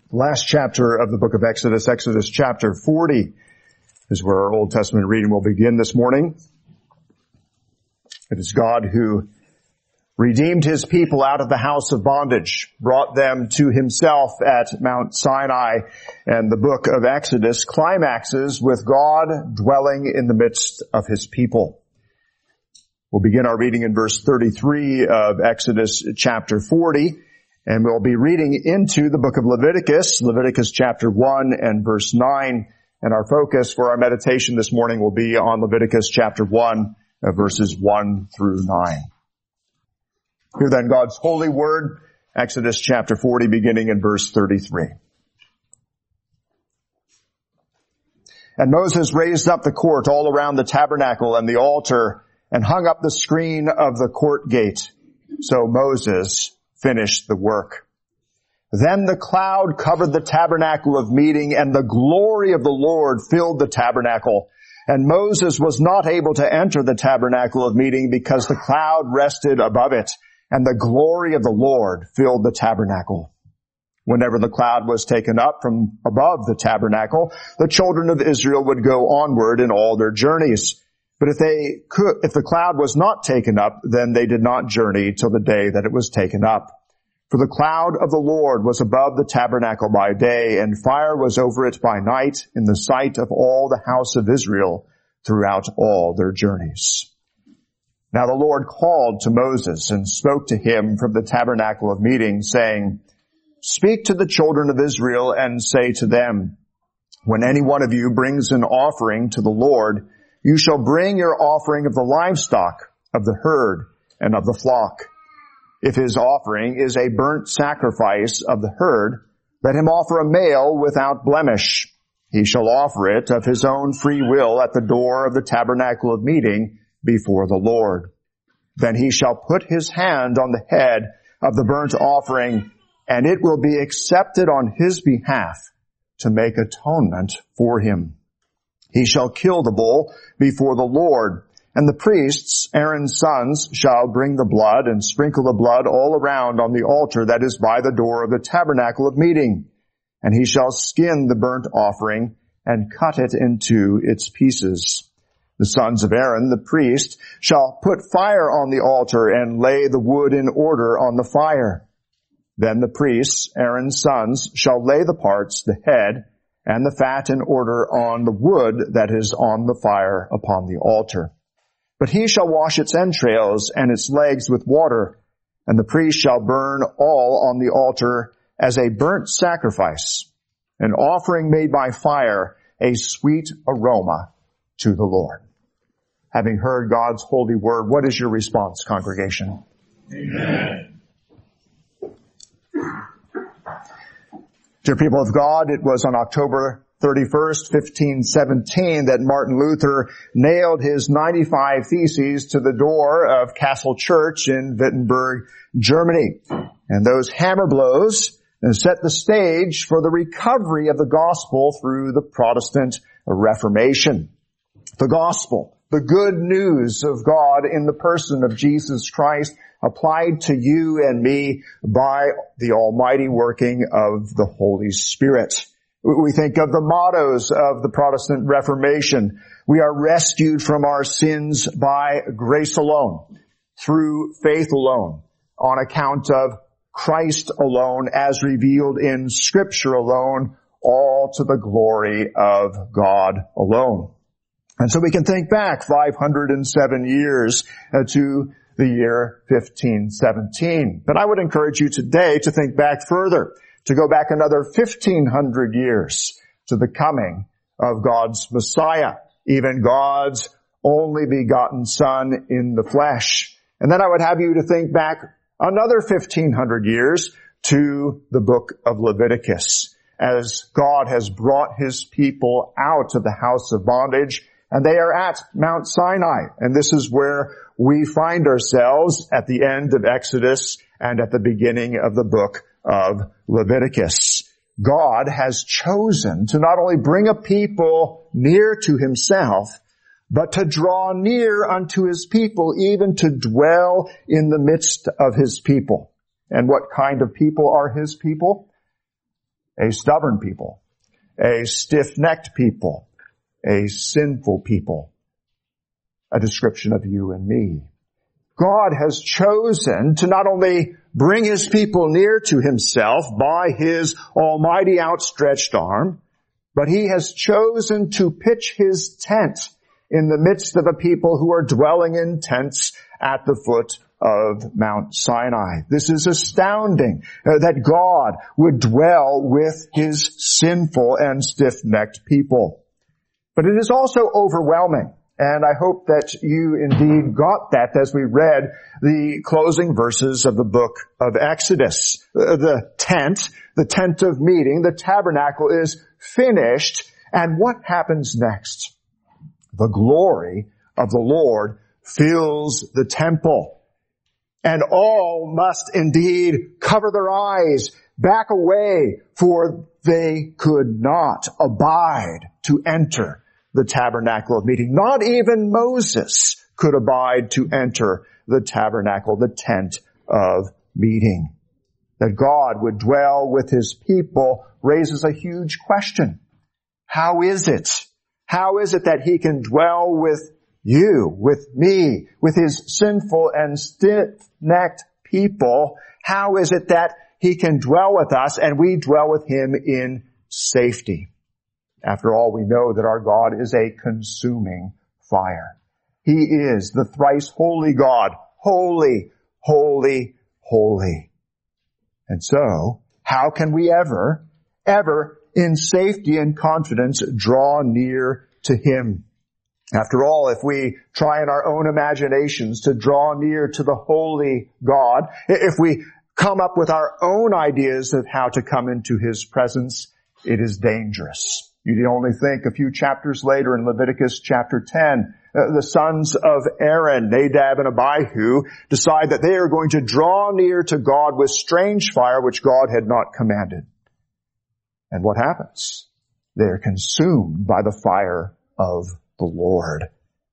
The last chapter of the book of Exodus, Exodus chapter 40, is where our Old Testament reading will begin this morning. It is God who redeemed his people out of the house of bondage, brought them to himself at Mount Sinai, and the book of Exodus climaxes with God dwelling in the midst of his people. We'll begin our reading in verse 33 of Exodus chapter 40. And we'll be reading into the book of Leviticus, Leviticus chapter 1 and verse 9. And our focus for our meditation this morning will be on Leviticus chapter 1, verses 1 through 9. Hear then God's holy word, Exodus chapter 40, beginning in verse 33. And Moses raised up the court all around the tabernacle and the altar and hung up the screen of the court gate. So Moses finished the work. Then the cloud covered the tabernacle of meeting, and the glory of the Lord filled the tabernacle. And Moses was not able to enter the tabernacle of meeting because the cloud rested above it, and the glory of the Lord filled the tabernacle. Whenever the cloud was taken up from above the tabernacle, the children of Israel would go onward in all their journeys. But if the cloud was not taken up, then they did not journey till the day that it was taken up. For the cloud of the Lord was above the tabernacle by day, and fire was over it by night in the sight of all the house of Israel throughout all their journeys. Now the Lord called to Moses and spoke to him from the tabernacle of meeting, saying, "Speak to the children of Israel and say to them, when any one of you brings an offering to the Lord, you shall bring your offering of the livestock, of the herd, and of the flock. If his offering is a burnt sacrifice of the herd, let him offer a male without blemish. He shall offer it of his own free will at the door of the tabernacle of meeting before the Lord. Then he shall put his hand on the head of the burnt offering, and it will be accepted on his behalf to make atonement for him. He shall kill the bull before the Lord, and the priests, Aaron's sons, shall bring the blood and sprinkle the blood all around on the altar that is by the door of the tabernacle of meeting. And he shall skin the burnt offering and cut it into its pieces. The sons of Aaron, the priest, shall put fire on the altar and lay the wood in order on the fire. Then the priests, Aaron's sons, shall lay the parts, the head, and the fat in order on the wood that is on the fire upon the altar. But he shall wash its entrails and its legs with water, and the priest shall burn all on the altar as a burnt sacrifice, an offering made by fire, a sweet aroma to the Lord." Having heard God's holy word, what is your response, congregation? Amen. Dear people of God, it was on October 31st, 1517 that Martin Luther nailed his 95 Theses to the door of Castle Church in Wittenberg, Germany. And those hammer blows set the stage for the recovery of the gospel through the Protestant Reformation. The gospel, the good news of God in the person of Jesus Christ, applied to you and me by the almighty working of the Holy Spirit. We think of the mottos of the Protestant Reformation. We are rescued from our sins by grace alone, through faith alone, on account of Christ alone, as revealed in Scripture alone, all to the glory of God alone. And so we can think back 507 years to the year 1517. But I would encourage you today to think back further, to go back another 1,500 years to the coming of God's Messiah, even God's only begotten Son in the flesh. And then I would have you to think back another 1,500 years to the book of Leviticus, as God has brought his people out of the house of bondage, and they are at Mount Sinai. And this is where we find ourselves at the end of Exodus and at the beginning of the book of Leviticus. God has chosen to not only bring a people near to himself, but to draw near unto his people, even to dwell in the midst of his people. And what kind of people are his people? a stubborn people, a stiff-necked people, a sinful people. A description of you and me. God has chosen to not only bring His people near to Himself by His almighty outstretched arm, but He has chosen to pitch His tent in the midst of a people who are dwelling in tents at the foot of Mount Sinai. This is astounding that God would dwell with His sinful and stiff-necked people. But it is also overwhelming. And I hope that you indeed got that as we read the closing verses of the book of Exodus. The tent of meeting, the tabernacle is finished. And what happens next? The glory of the Lord fills the temple. And all must indeed cover their eyes, back away, for they could not abide to enter the tabernacle of meeting. Not even Moses could abide to enter the tabernacle, the tent of meeting. That God would dwell with His people raises a huge question. How is it? How is it that He can dwell with you, with me, with His sinful and stiff-necked people? How is it that He can dwell with us and we dwell with Him in safety? After all, we know that our God is a consuming fire. He is the thrice holy God. Holy, holy, holy. And so, how can we ever in safety and confidence draw near to Him? After all, if we try in our own imaginations to draw near to the holy God, if we come up with our own ideas of how to come into His presence, it is dangerous. You only think a few chapters later in Leviticus chapter 10, the sons of Aaron, Nadab and Abihu, decide that they are going to draw near to God with strange fire which God had not commanded. And what happens? They are consumed by the fire of the Lord.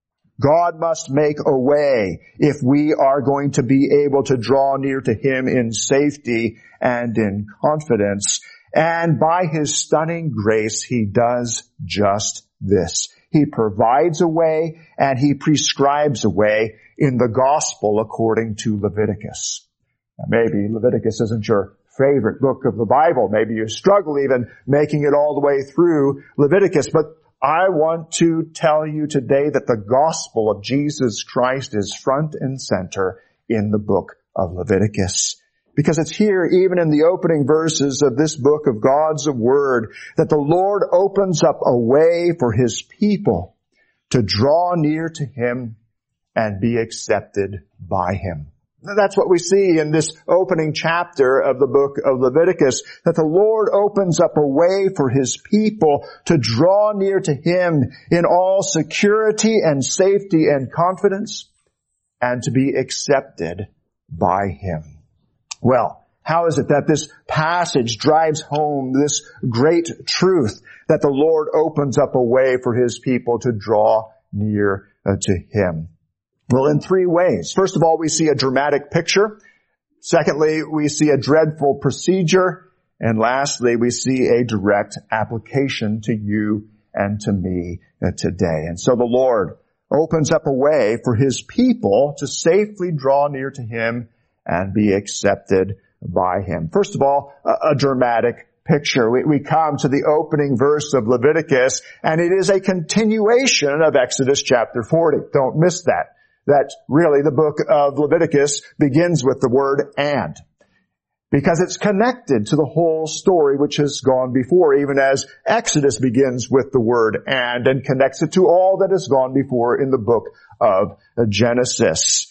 God must make a way if we are going to be able to draw near to Him in safety and in confidence. And by His stunning grace, He does just this. He provides a way and He prescribes a way in the gospel according to Leviticus. Now, maybe Leviticus isn't your favorite book of the Bible. Maybe you struggle even making it all the way through Leviticus. But I want to tell you today that the gospel of Jesus Christ is front and center in the book of Leviticus. Because it's here, even in the opening verses of this book of God's Word, that the Lord opens up a way for His people to draw near to Him and be accepted by Him. That's what we see in this opening chapter of the book of Leviticus, that the Lord opens up a way for His people to draw near to Him in all security and safety and confidence, and to be accepted by Him. Well, how is it that this passage drives home this great truth that the Lord opens up a way for His people to draw near to Him? Well, in three ways. First of all, we see a dramatic picture. Secondly, we see a dreadful procedure. And lastly, we see a direct application to you and to me today. And so the Lord opens up a way for His people to safely draw near to Him and be accepted by Him. First of all, a dramatic picture. We come to the opening verse of Leviticus, and it is a continuation of Exodus chapter 40. Don't miss that. That really the book of Leviticus begins with the word "and," because it's connected to the whole story which has gone before, even as Exodus begins with the word and connects it to all that has gone before in the book of Genesis.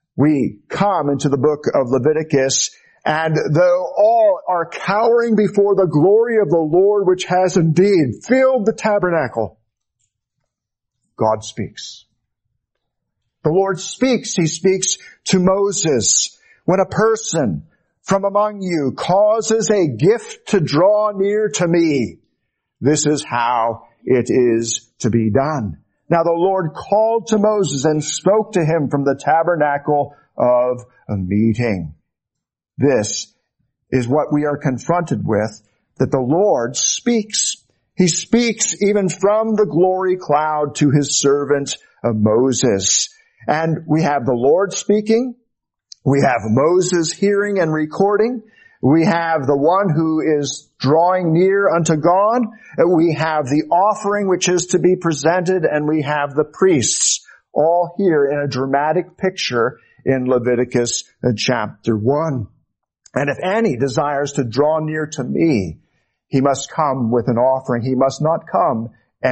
We come into the book of Leviticus, and though all are cowering before the glory of the Lord, which has indeed filled the tabernacle, God speaks. The Lord speaks. He speaks to Moses. When a person from among you causes a gift to draw near to me, this is how it is to be done. Now the Lord called to Moses and spoke to him from the tabernacle of a meeting. This is what we are confronted with that the Lord speaks. He speaks even from the glory cloud to his servant Moses. And we have the Lord speaking. We have Moses hearing and recording. We have the one who is drawing near unto God. We have the offering which is to be presented, and we have the priests, all here in a dramatic picture in Leviticus chapter 1. And if any desires to draw near to me, he must come with an offering. He must not come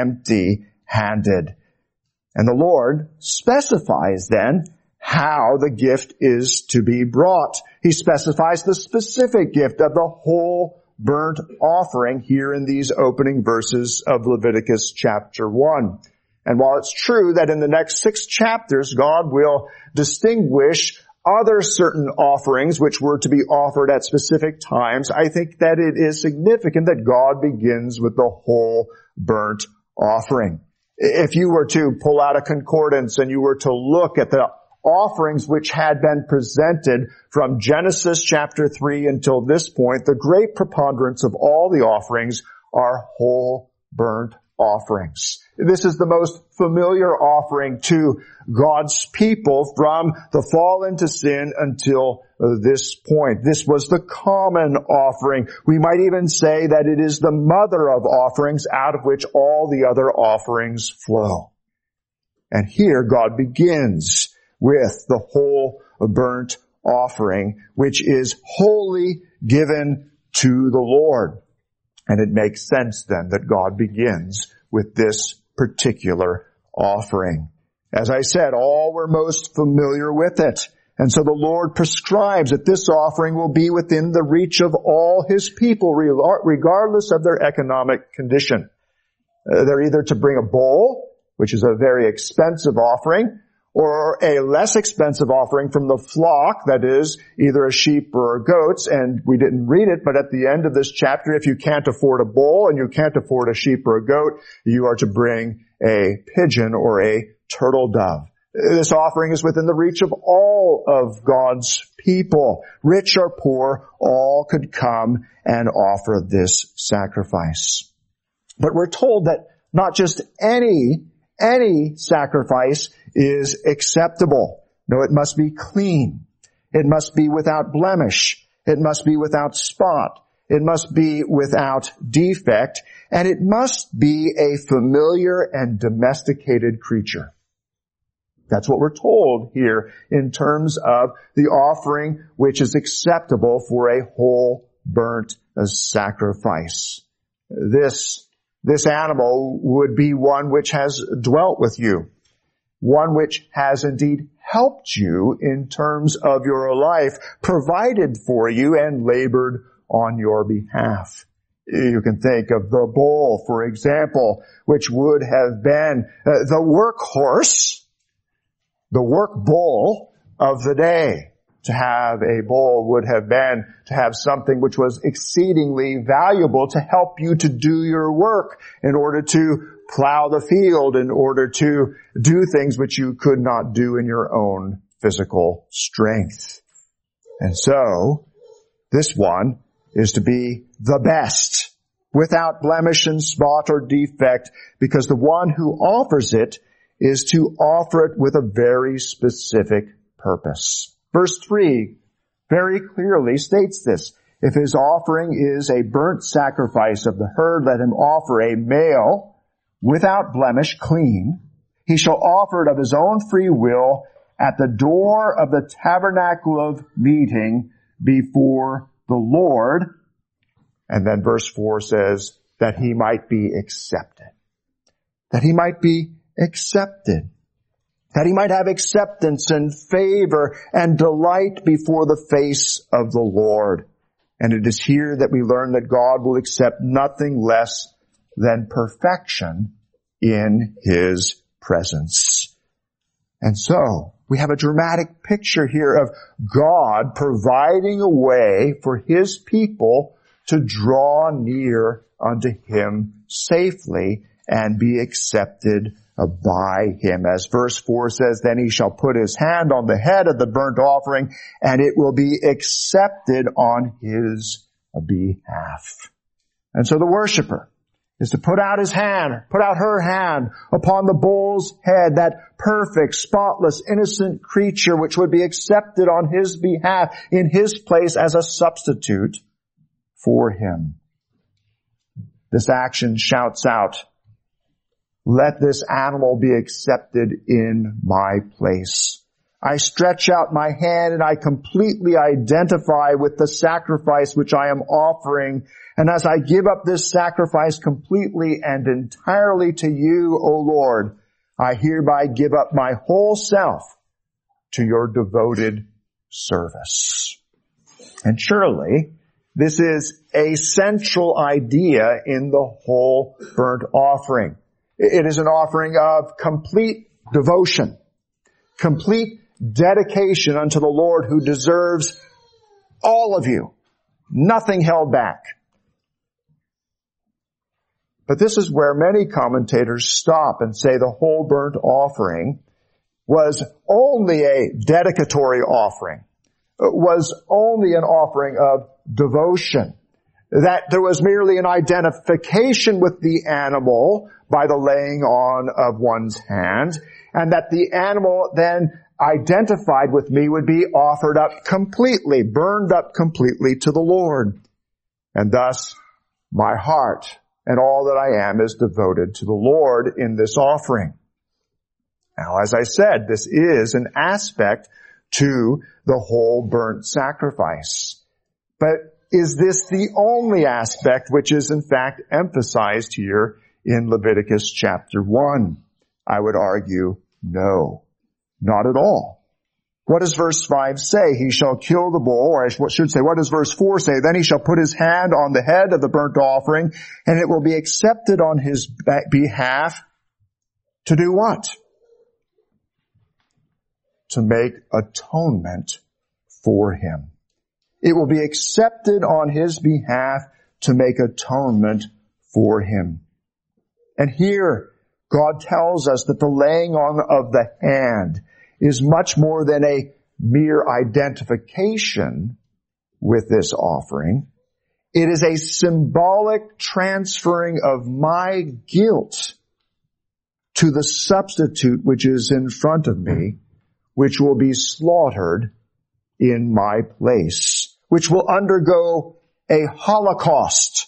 empty-handed. And the Lord specifies then how the gift is to be brought. He specifies the specific gift of the whole burnt offering here in these opening verses of Leviticus chapter 1. And while it's true that in the next 6 chapters God will distinguish other certain offerings which were to be offered at specific times, I think that it is significant that God begins with the whole burnt offering. If you were to pull out a concordance and you were to look at the offerings which had been presented from Genesis chapter 3 until this point, the great preponderance of all the offerings are whole burnt offerings. This is the most familiar offering to God's people from the fall into sin until this point. This was the common offering. We might even say that it is the mother of offerings out of which all the other offerings flow. And here God begins with the whole burnt offering, which is wholly given to the Lord. And it makes sense then that God begins with this particular offering. As I said, all were most familiar with it. And so the Lord prescribes that this offering will be within the reach of all his people, regardless of their economic condition. They're either to bring a bull, which is a very expensive offering, or a less expensive offering from the flock, that is, either a sheep or a goats. And we didn't read it, but at the end of this chapter, if you can't afford a bull and you can't afford a sheep or a goat, you are to bring a pigeon or a turtle dove. This offering is within the reach of all of God's people. Rich or poor, all could come and offer this sacrifice. But we're told that not just any sacrifice is acceptable. No, it must be clean. It must be without blemish. It must be without spot. It must be without defect. And it must be a familiar and domesticated creature. That's what we're told here in terms of the offering which is acceptable for a whole burnt sacrifice. This animal would be one which has dwelt with you, one which has indeed helped you in terms of your life, provided for you and labored on your behalf. You can think of the bull, for example, which would have been the workhorse, the work bull of the day. To have a bull would have been to have something which was exceedingly valuable to help you to do your work, in order to plow the field, in order to do things which you could not do in your own physical strength. And so, this one is to be the best, without blemish and spot or defect, because the one who offers it is to offer it with a very specific purpose. Verse 3 very clearly states this. If his offering is a burnt sacrifice of the herd, let him offer a male without blemish, clean. He shall offer it of his own free will at the door of the tabernacle of meeting before the Lord. And then verse 4 says that he might be accepted. That he might be accepted. That he might have acceptance and favor and delight before the face of the Lord. And it is here that we learn that God will accept nothing less than perfection in his presence. And so, we have a dramatic picture here of God providing a way for his people to draw near unto him safely and be accepted by him. As verse 4 says, then he shall put his hand on the head of the burnt offering, and it will be accepted on his behalf. And so the worshiper is to put out her hand upon the bull's head, that perfect, spotless, innocent creature which would be accepted on his behalf in his place as a substitute for him. This action shouts out, let this animal be accepted in my place. I stretch out my hand and I completely identify with the sacrifice which I am offering. And as I give up this sacrifice completely and entirely to you, O Lord, I hereby give up my whole self to your devoted service. And surely this is a central idea in the whole burnt offering. It is an offering of complete devotion, complete dedication unto the Lord who deserves all of you, nothing held back. But this is where many commentators stop and say the whole burnt offering was only a dedicatory offering, was only an offering of devotion, that there was merely an identification with the animal by the laying on of one's hand, and that the animal then identified with me would be offered up completely, burned up completely to the Lord. And thus, my heart and all that I am is devoted to the Lord in this offering. Now, as I said, this is an aspect to the whole burnt sacrifice. But is this the only aspect which is in fact emphasized here in Leviticus chapter 1? I would argue no, not at all. What does verse 5 say? He shall kill the bull, or I should say, what does verse 4 say? Then he shall put his hand on the head of the burnt offering, and it will be accepted on his behalf to do what? To make atonement for him. It will be accepted on his behalf to make atonement for him. And here, God tells us that the laying on of the hand is much more than a mere identification with this offering. It is a symbolic transferring of my guilt to the substitute which is in front of me, which will be slaughtered in my place, which will undergo a holocaust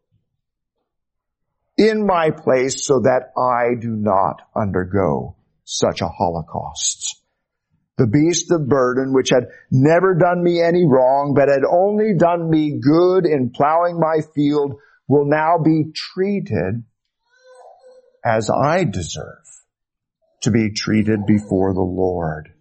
in my place so that I do not undergo such a holocaust. The beast of burden, which had never done me any wrong, but had only done me good in plowing my field, will now be treated as I deserve to be treated before the Lord.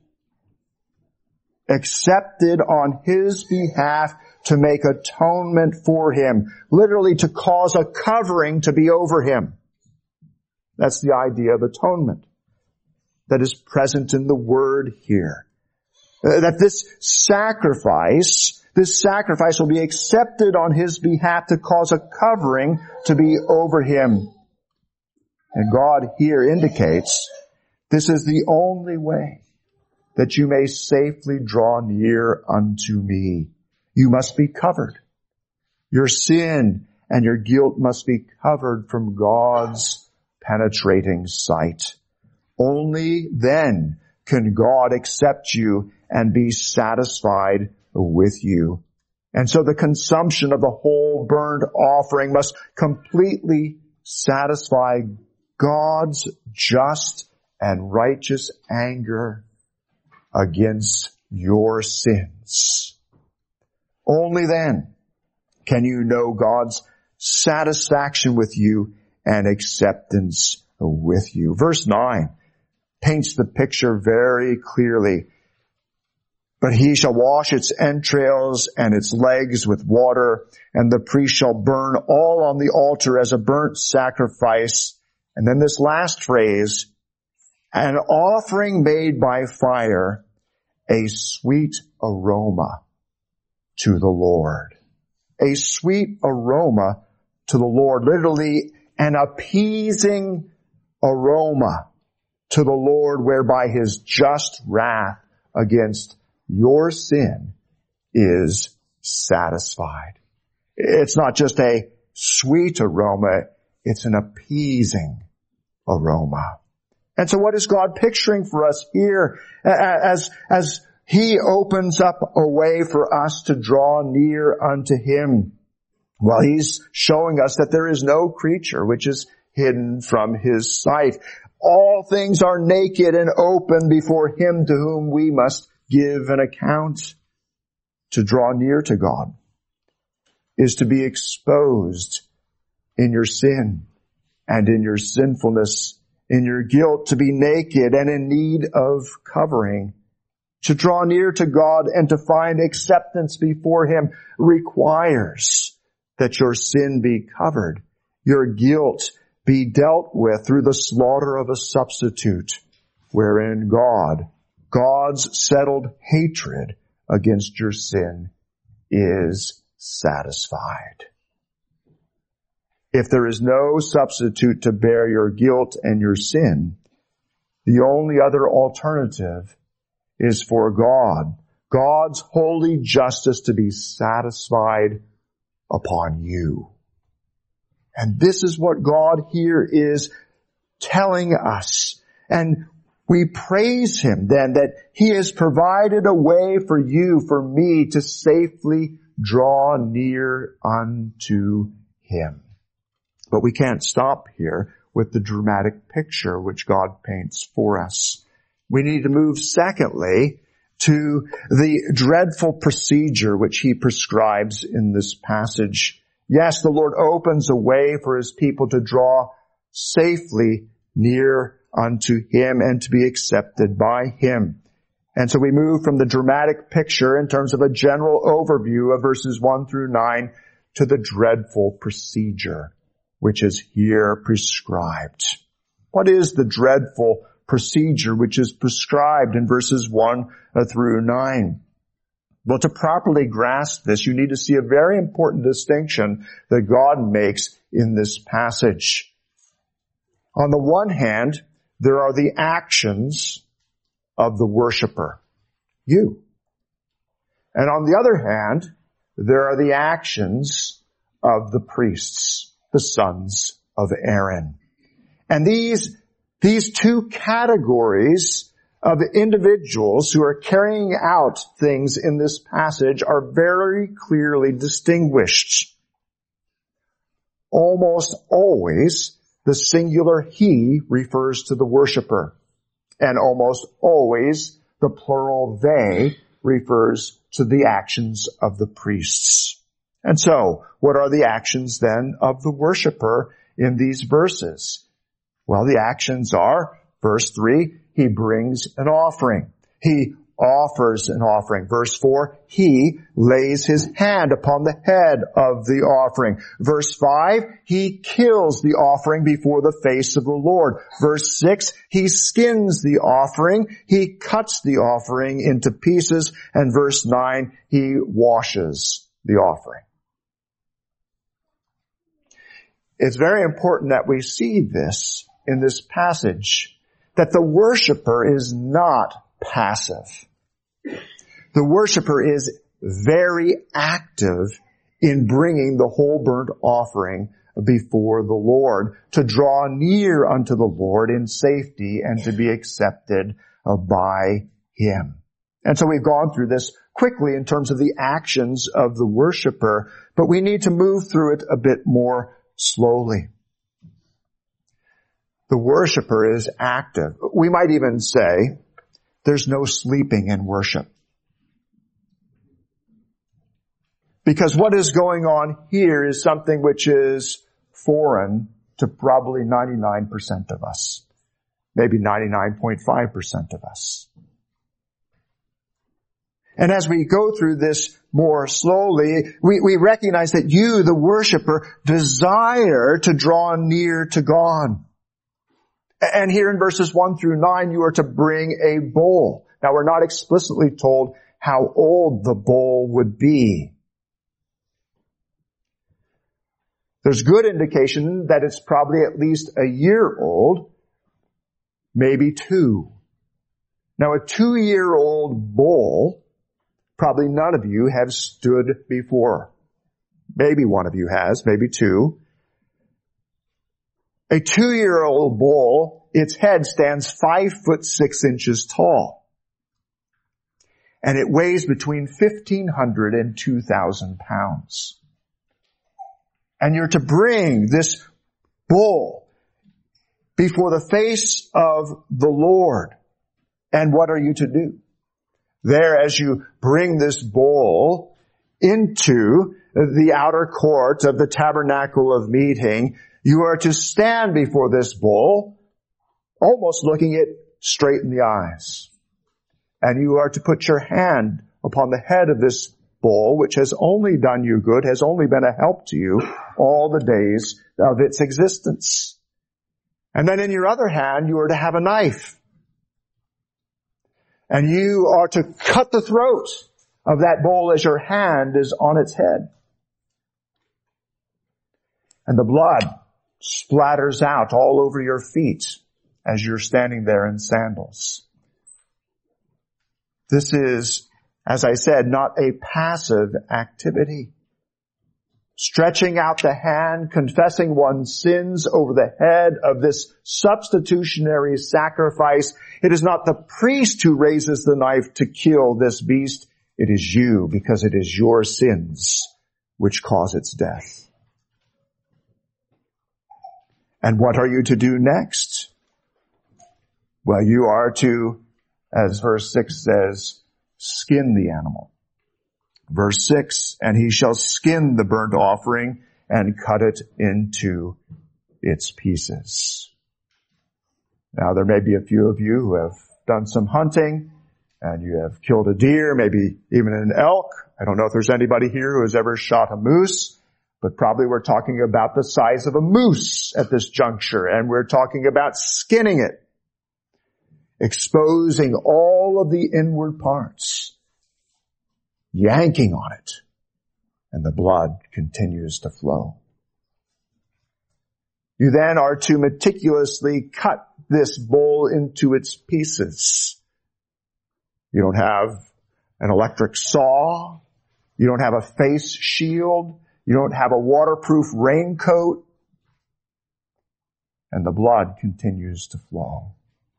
Accepted on his behalf to make atonement for him, literally to cause a covering to be over him. That's the idea of atonement that is present in the word here. That this sacrifice will be accepted on his behalf to cause a covering to be over him. And God here indicates this is the only way that you may safely draw near unto me. You must be covered. Your sin and your guilt must be covered from God's penetrating sight. Only then can God accept you and be satisfied with you. And so the consumption of the whole burnt offering must completely satisfy God's just and righteous anger against your sins. Only then can you know God's satisfaction with you and acceptance with you. Verse 9 paints the picture very clearly. But he shall wash its entrails and its legs with water, and the priest shall burn all on the altar as a burnt sacrifice. And then this last phrase, an offering made by fire, a sweet aroma to the Lord. A sweet aroma to the Lord. Literally, an appeasing aroma to the Lord, whereby his just wrath against your sin is satisfied. It's not just a sweet aroma. It's an appeasing aroma. And so what is God picturing for us here as He opens up a way for us to draw near unto Him? Well, He's showing us that there is no creature which is hidden from His sight. All things are naked and open before Him to whom we must give an account. To draw near to God is to be exposed in your sin and in your sinfulness, in your guilt, to be naked and in need of covering. To draw near to God and to find acceptance before Him requires that your sin be covered, your guilt be dealt with through the slaughter of a substitute, wherein God's settled hatred against your sin is satisfied. If there is no substitute to bear your guilt and your sin, the only other alternative is for God's holy justice to be satisfied upon you. And this is what God here is telling us. And we praise Him then that He has provided a way for you, for me, to safely draw near unto Him. But we can't stop here with the dramatic picture which God paints for us. We need to move, secondly, to the dreadful procedure which He prescribes in this passage. Yes, the Lord opens a way for His people to draw safely near unto Him and to be accepted by Him. And so we move from the dramatic picture in terms of a general overview of verses 1 through 9 to the dreadful procedure which is here prescribed. What is the dreadful procedure which is prescribed in verses 1 through 9? Well, to properly grasp this, you need to see a very important distinction that God makes in this passage. On the one hand, there are the actions of the worshiper, you. And on the other hand, there are the actions of the priests, the sons of Aaron. And these two categories of individuals who are carrying out things in this passage are very clearly distinguished. Almost always, the singular he refers to the worshiper, and almost always the plural they refers to the actions of the priests. And so, what are the actions then of the worshiper in these verses? Well, the actions are, verse 3, he brings an offering. He offers an offering. Verse 4, he lays his hand upon the head of the offering. Verse 5, he kills the offering before the face of the Lord. Verse 6, he skins the offering. He cuts the offering into pieces. And verse 9, he washes the offering. It's very important that we see this in this passage, that the worshiper is not passive. The worshiper is very active in bringing the whole burnt offering before the Lord, to draw near unto the Lord in safety and to be accepted by Him. And so we've gone through this quickly in terms of the actions of the worshiper, but we need to move through it a bit more slowly. The worshiper is active. We might even say there's no sleeping in worship. Because what is going on here is something which is foreign to probably 99% of us. Maybe 99.5% of us. And as we go through this more slowly, we recognize that you, the worshiper, desire to draw near to God. And here in verses 1 through 9, you are to bring a bull. Now, we're not explicitly told how old the bull would be. There's good indication that it's probably at least a year old, maybe 2. Now, a 2-year-old bull, probably none of you have stood before. Maybe one of you has, maybe two. A 2-year-old bull, its head stands 5'6" tall. And it weighs between 1,500 and 2,000 pounds. And you're to bring this bull before the face of the Lord. And what are you to do? There, as you bring this bull into the outer court of the tabernacle of meeting, you are to stand before this bull, almost looking it straight in the eyes. And you are to put your hand upon the head of this bull, which has only done you good, has only been a help to you all the days of its existence. And then in your other hand, you are to have a knife. And you are to cut the throat of that bull as your hand is on its head. And the blood splatters out all over your feet as you're standing there in sandals. This is, as I said, not a passive activity. Stretching out the hand, confessing one's sins over the head of this substitutionary sacrifice. It is not the priest who raises the knife to kill this beast. It is you, because it is your sins which cause its death. And what are you to do next? Well, you are to, as verse 6 says, skin the animal. Verse 6, and he shall skin the burnt offering and cut it into its pieces. Now, there may be a few of you who have done some hunting, and you have killed a deer, maybe even an elk. I don't know if there's anybody here who has ever shot a moose. But probably we're talking about the size of a moose at this juncture, and we're talking about skinning it, exposing all of the inward parts, yanking on it, and the blood continues to flow. You then are to meticulously cut this bull into its pieces. You don't have an electric saw. You don't have a face shield. You don't have a waterproof raincoat. And the blood continues to flow.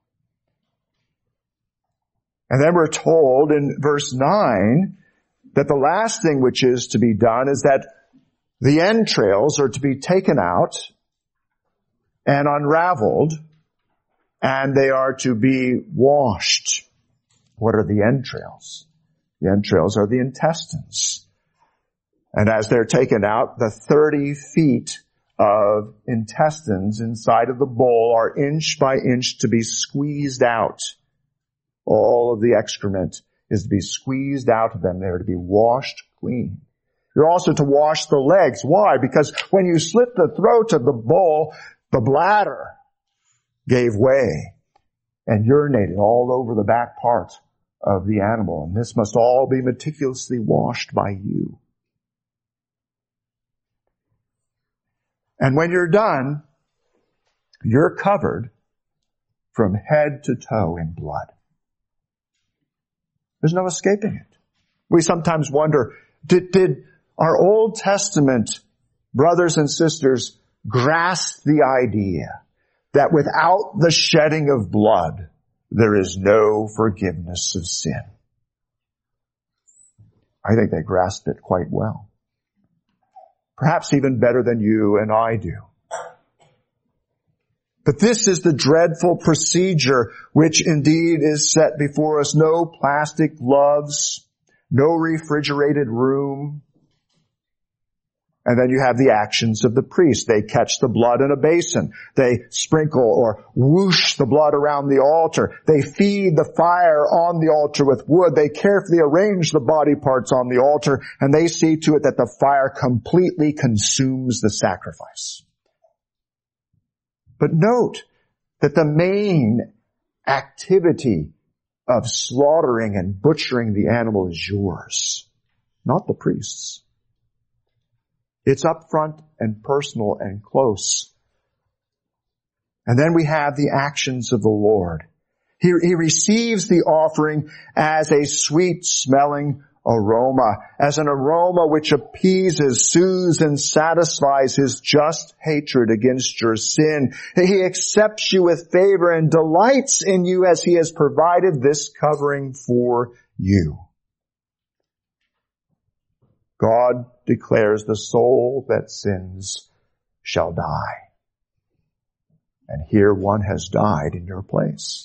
And then we're told in verse 9 that the last thing which is to be done is that the entrails are to be taken out and unraveled, and they are to be washed. What are the entrails? The entrails are the intestines. And as they're taken out, the 30 feet of intestines inside of the bull are inch by inch to be squeezed out. All of the excrement is to be squeezed out of them. They are to be washed clean. You're also to wash the legs. Why? Because when you slit the throat of the bull, the bladder gave way and urinated all over the back part of the animal. And this must all be meticulously washed by you. And when you're done, you're covered from head to toe in blood. There's no escaping it. We sometimes wonder, did our Old Testament brothers and sisters grasp the idea that without the shedding of blood, there is no forgiveness of sin? I think they grasped it quite well. Perhaps even better than you and I do. But this is the dreadful procedure which indeed is set before us. No plastic gloves, no refrigerated room. And then you have the actions of the priest. They catch the blood in a basin. They sprinkle or whoosh the blood around the altar. They feed the fire on the altar with wood. They carefully arrange the body parts on the altar, and they see to it that the fire completely consumes the sacrifice. But note that the main activity of slaughtering and butchering the animal is yours, not the priest's. It's up front and personal and close. And then we have the actions of the Lord. He receives the offering as a sweet-smelling aroma, as an aroma which appeases, soothes, and satisfies his just hatred against your sin. He accepts you with favor and delights in you as he has provided this covering for you. God declares the soul that sins shall die. And here one has died in your place.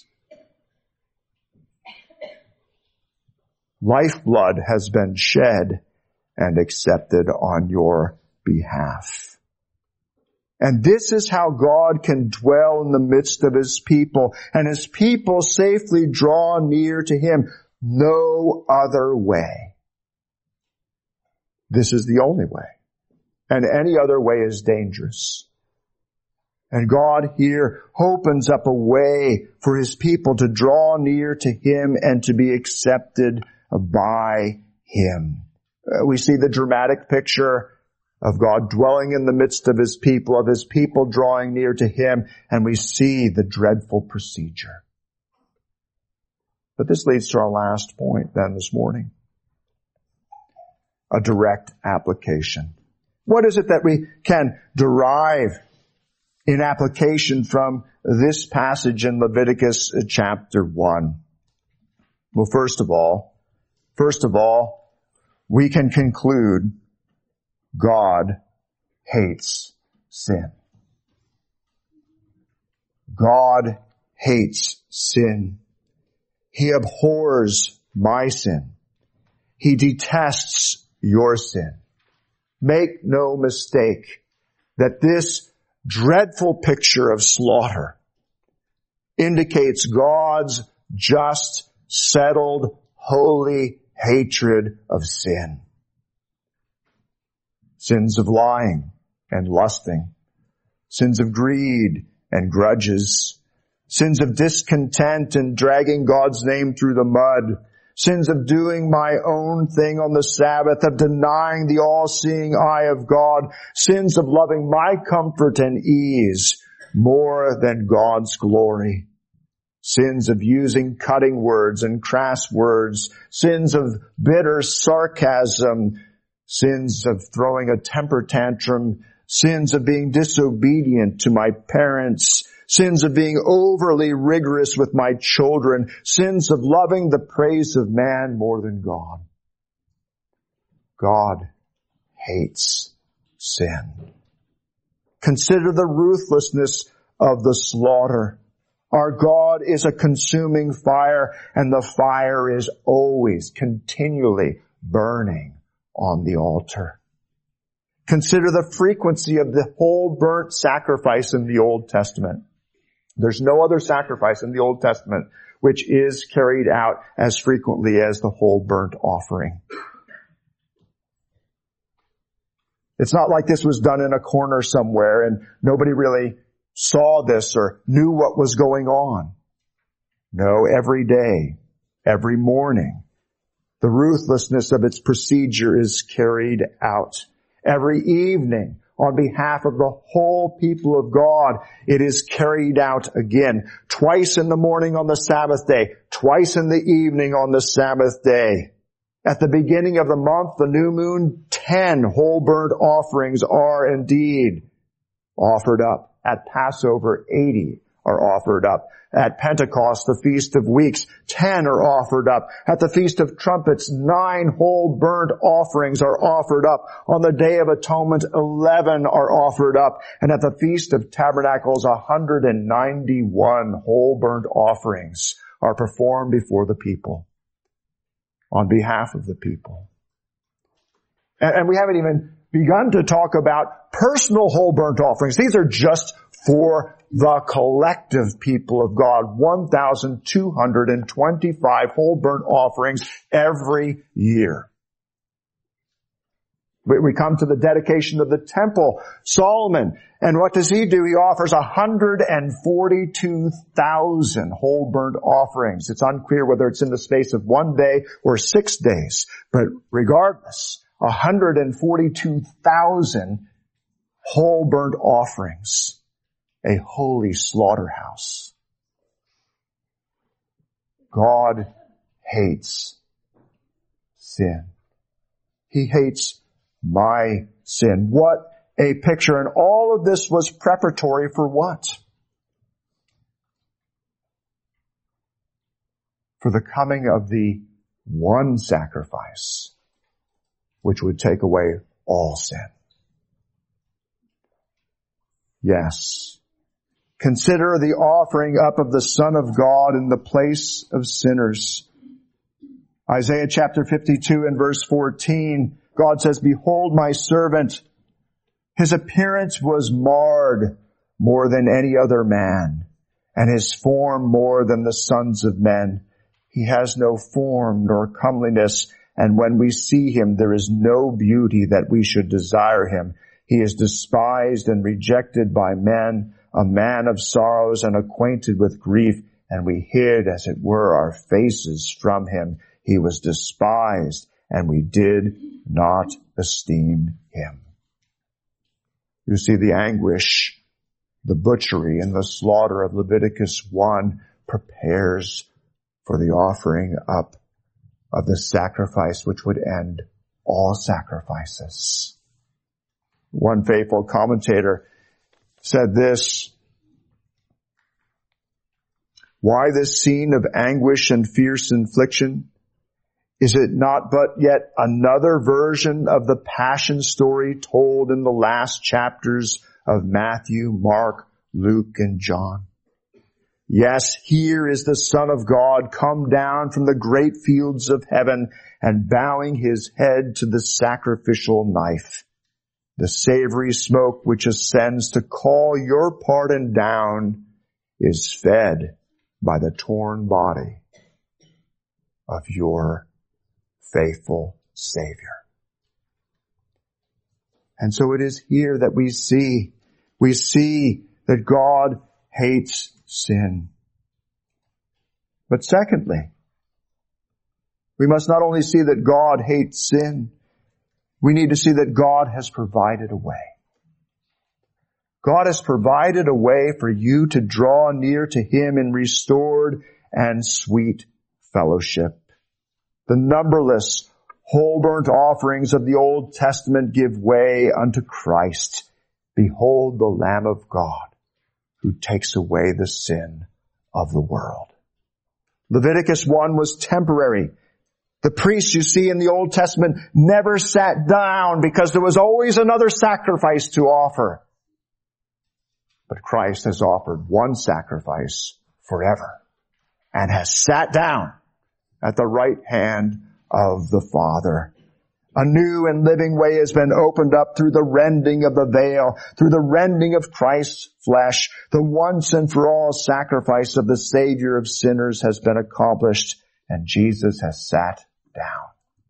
Lifeblood has been shed and accepted on your behalf. And this is how God can dwell in the midst of his people, and his people safely draw near to him. No other way. This is the only way. And any other way is dangerous. And God here opens up a way for his people to draw near to him and to be accepted by him. We see the dramatic picture of God dwelling in the midst of his people drawing near to him, and we see the dreadful procedure. But this leads to our last point then this morning. A direct application. What is it that we can derive in application from this passage in Leviticus chapter 1? Well, first of all, we can conclude God hates sin. God hates sin. He abhors my sin. He detests your sin. Make no mistake that this dreadful picture of slaughter indicates God's just, settled, holy hatred of sin. Sins of lying and lusting, sins of greed and grudges, sins of discontent and dragging God's name through the mud, sins of doing my own thing on the Sabbath, of denying the all-seeing eye of God, sins of loving my comfort and ease more than God's glory, sins of using cutting words and crass words, sins of bitter sarcasm, sins of throwing a temper tantrum, sins of being disobedient to my parents, sins of being overly rigorous with my children, sins of loving the praise of man more than God. God hates sin. Consider the ruthlessness of the slaughter. Our God is a consuming fire, and the fire is always, continually burning on the altar. Consider the frequency of the whole burnt sacrifice in the Old Testament. There's no other sacrifice in the Old Testament which is carried out as frequently as the whole burnt offering. It's not like this was done in a corner somewhere and nobody really saw this or knew what was going on. No, every day, every morning, the ruthlessness of its procedure is carried out. Every evening, on behalf of the whole people of God, it is carried out again. Twice in the morning on the Sabbath day, twice in the evening on the Sabbath day. At the beginning of the month, the new moon, 10 whole burnt offerings are indeed offered up. At Passover, 80 are offered up. At Pentecost, the Feast of Weeks, 10 are offered up. At the Feast of Trumpets, 9 whole burnt offerings are offered up. On the Day of Atonement, 11 are offered up. And at the Feast of Tabernacles, 191 whole burnt offerings are performed before the people, on behalf of the people. And we haven't even begun to talk about personal whole burnt offerings. These are just for the collective people of God. 1,225 whole burnt offerings every year. We come to the dedication of the temple. Solomon, and what does he do? He offers 142,000 whole burnt offerings. It's unclear whether it's in the space of 1 day or 6 days, but regardless, 142,000 whole burnt offerings. A holy slaughterhouse. God hates sin. He hates my sin. What a picture. And all of this was preparatory for what? For the coming of the one sacrifice, which would take away all sin. Yes. Consider the offering up of the Son of God in the place of sinners. Isaiah chapter 52 and verse 14, God says, "Behold my servant. His appearance was marred more than any other man, and his form more than the sons of men. He has no form nor comeliness, and when we see him, there is no beauty that we should desire him. He is despised and rejected by men, a man of sorrows and acquainted with grief, and we hid, as it were, our faces from him. He was despised, and we did not esteem him." You see, the anguish, the butchery, and the slaughter of Leviticus 1 prepares for the offering up of the sacrifice which would end all sacrifices. One faithful commentator said this: "Why this scene of anguish and fierce infliction? Is it not but yet another version of the passion story told in the last chapters of Matthew, Mark, Luke, and John? Yes, here is the Son of God come down from the great fields of heaven and bowing his head to the sacrificial knife. The savory smoke which ascends to call your pardon down is fed by the torn body of your faithful Savior." And so it is here that we see that God hates sin. But secondly, we must not only see that God hates sin, we need to see that God has provided a way. God has provided a way for you to draw near to him in restored and sweet fellowship. The numberless whole burnt offerings of the Old Testament give way unto Christ. Behold the Lamb of God who takes away the sin of the world. Leviticus 1 was temporary. The priests you see in the Old Testament never sat down because there was always another sacrifice to offer. But Christ has offered one sacrifice forever and has sat down at the right hand of the Father. A new and living way has been opened up through the rending of the veil, through the rending of Christ's flesh. The once and for all sacrifice of the Savior of sinners has been accomplished, and Jesus has sat down.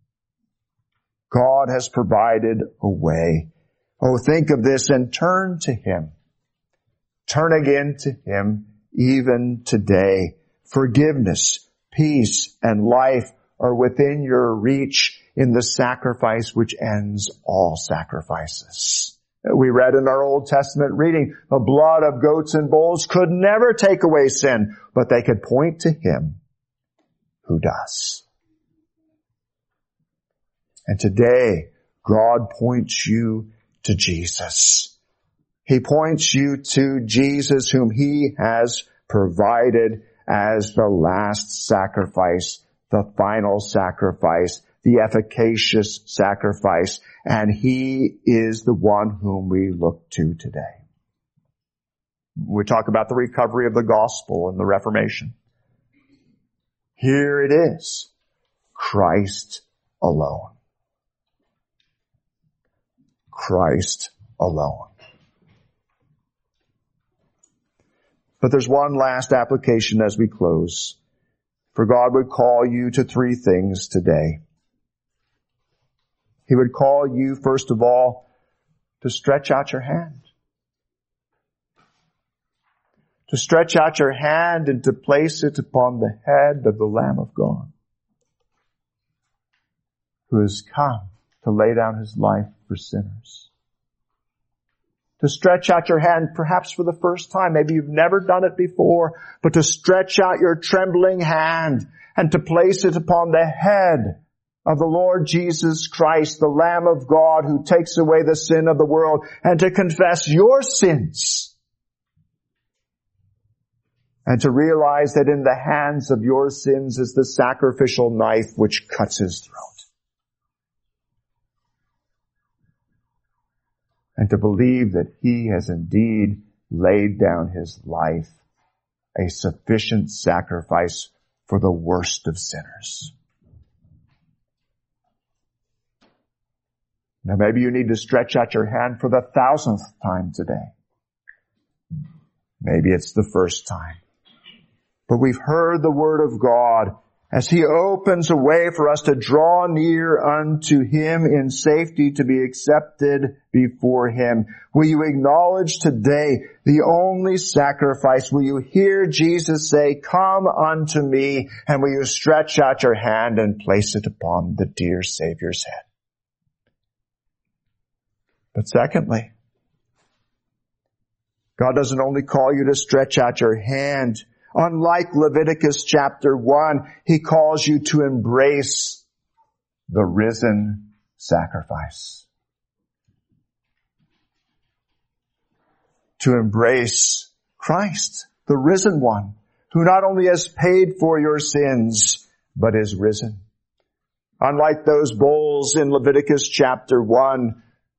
God has provided a way. Oh, think of this and turn to him. Turn again to him even today. Forgiveness, peace, and life are within your reach in the sacrifice which ends all sacrifices. We read in our Old Testament reading, the blood of goats and bulls could never take away sin, but they could point to him who does. And today, God points you to Jesus. He points you to Jesus, whom he has provided as the last sacrifice, the final sacrifice, the efficacious sacrifice, and he is the one whom we look to today. We talk about the recovery of the gospel and the Reformation. Here it is, Christ alone. Christ alone. But there's one last application as we close. For God would call you to three things today. He would call you, first of all, to stretch out your hand. To stretch out your hand and to place it upon the head of the Lamb of God, who has come to lay down his life for sinners. To stretch out your hand, perhaps for the first time. Maybe you've never done it before, but to stretch out your trembling hand and to place it upon the head of the Lord Jesus Christ, the Lamb of God who takes away the sin of the world, and to confess your sins, and to realize that in the hands of your sins is the sacrificial knife which cuts his throat. And to believe that he has indeed laid down his life, a sufficient sacrifice for the worst of sinners. Now maybe you need to stretch out your hand for the 1,000th time today. Maybe it's the first time. But we've heard the word of God as he opens a way for us to draw near unto him in safety to be accepted before him. Will you acknowledge today the only sacrifice? Will you hear Jesus say, "Come unto me," and will you stretch out your hand and place it upon the dear Savior's head? But secondly, God doesn't only call you to stretch out your hand. Unlike Leviticus chapter 1, he calls you to embrace the risen sacrifice. To embrace Christ, the risen one, who not only has paid for your sins, but is risen. Unlike those bulls in Leviticus chapter 1,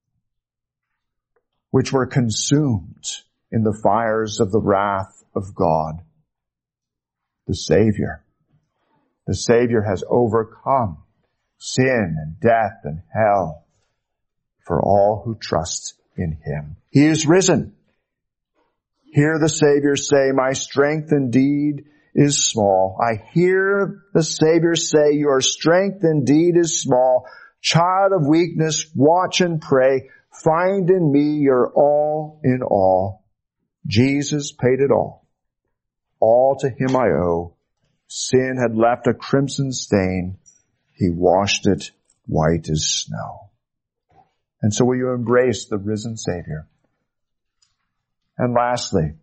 which were consumed in the fires of the wrath of God, the Savior has overcome sin and death and hell for all who trust in him. He is risen. Hear the Savior say, "My strength indeed is small." I hear the Savior say, "Your strength indeed is small. Child of weakness, watch and pray. Find in me your all in all." Jesus paid it all. All to him I owe. Sin had left a crimson stain. He washed it white as snow. And so will you embrace the risen Savior? And lastly,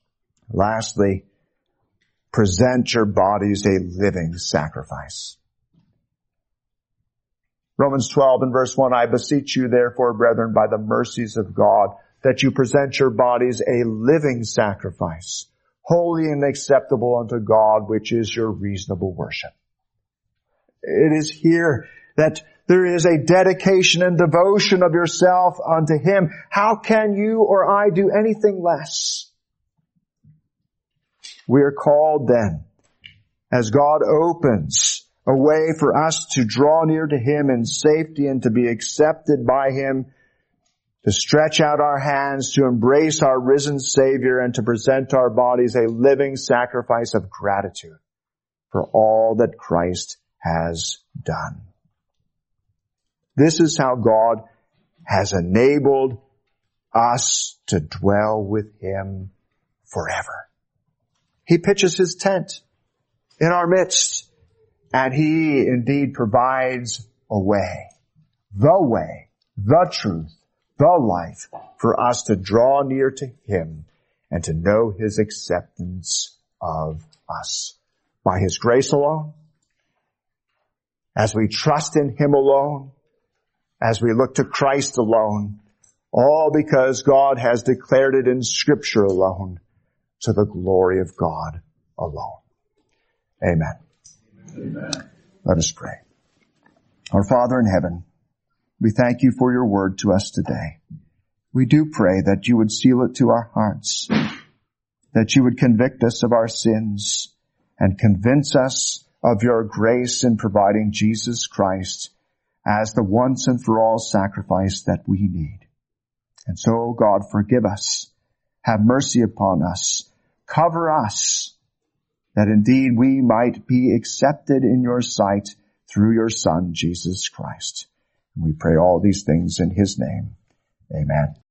present your bodies a living sacrifice. Romans 12 and verse 1, "I beseech you therefore, brethren, by the mercies of God, that you present your bodies a living sacrifice, holy and acceptable unto God, which is your reasonable worship." It is here that there is a dedication and devotion of yourself unto him. How can you or I do anything less? We are called then, as God opens a way for us to draw near to him in safety and to be accepted by him, to stretch out our hands, to embrace our risen Savior, and to present our bodies a living sacrifice of gratitude for all that Christ has done. This is how God has enabled us to dwell with him forever. He pitches his tent in our midst, and he indeed provides a way, the truth, the life for us to draw near to him and to know his acceptance of us. By his grace alone, as we trust in him alone, as we look to Christ alone, all because God has declared it in Scripture alone, to the glory of God alone. Amen. Amen. Let us pray. Our Father in heaven, we thank you for your word to us today. We do pray that you would seal it to our hearts, that you would convict us of our sins and convince us of your grace in providing Jesus Christ as the once and for all sacrifice that we need. And so, God, forgive us. Have mercy upon us. Cover us, that indeed we might be accepted in your sight through your Son, Jesus Christ. And we pray all these things in his name. Amen.